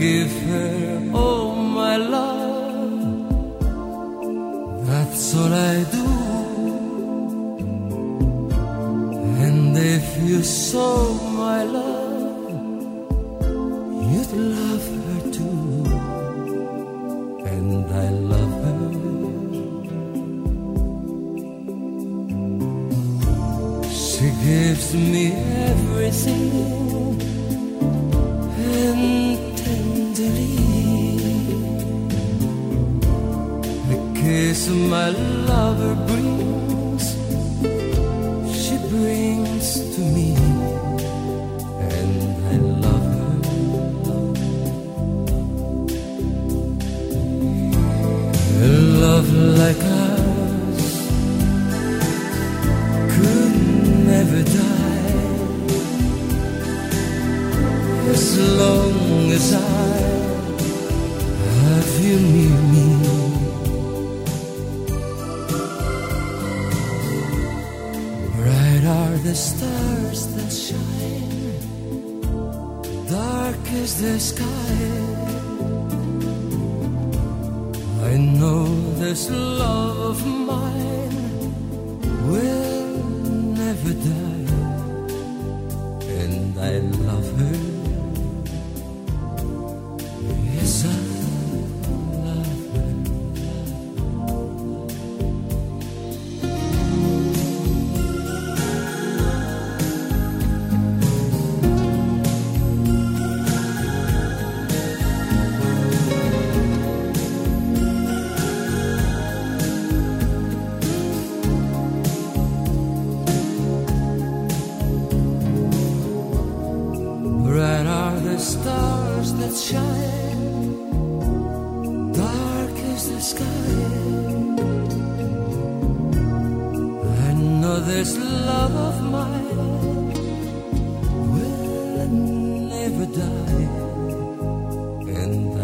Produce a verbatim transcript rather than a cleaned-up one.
give her all my love. That's all I do. And if you saw my love, you'd love her too. And I love her. She gives me everything, and tenderly the kiss my lover brings, she brings to me, and I love her. A love like ours could never die, as long as I have you near me. Bright are the stars that shine, dark is the sky. I know this love of mine will never die, and I love her. Yes, I love her. Bright are the stars that shine, dark is the sky. I know this love of mine will never die, and